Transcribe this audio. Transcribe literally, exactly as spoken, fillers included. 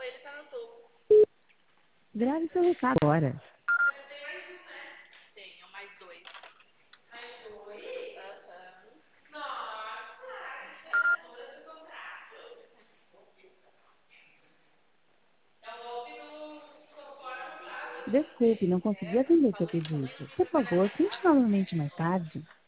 Grave seu recado agora. Desculpe, não consegui atender seu pedido. Por favor, tente novamente mais tarde.